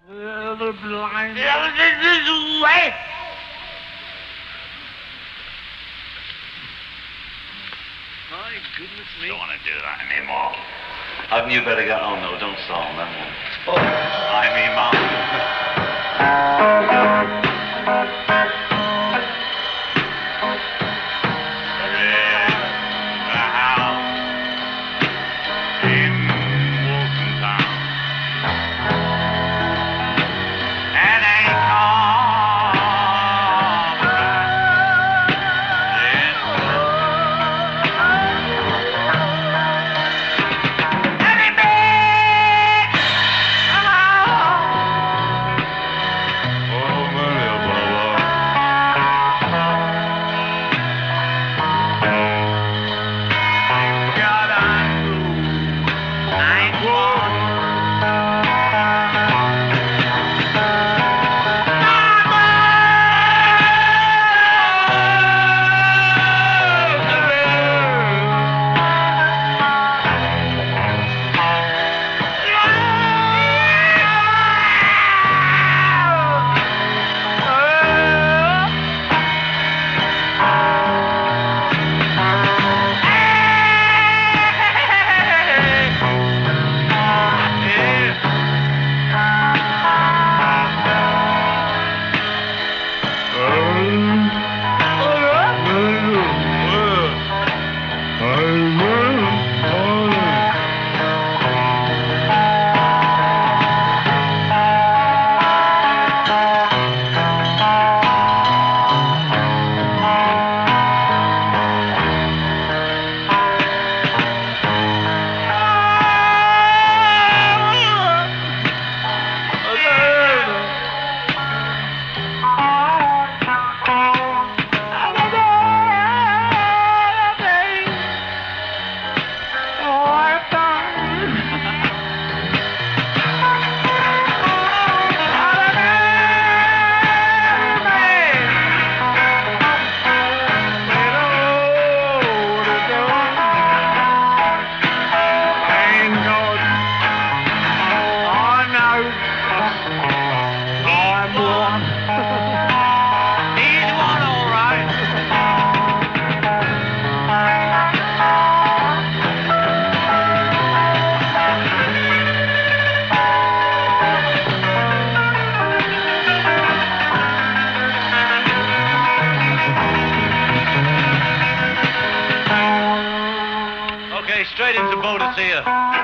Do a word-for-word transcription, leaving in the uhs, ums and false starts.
Uh, the blind. Wait! My goodness me. Don't want to do that anymore. Hadn't you better get on, though? Don't stall on that one. Oh, I mean, Mom. Straight into Boadicea.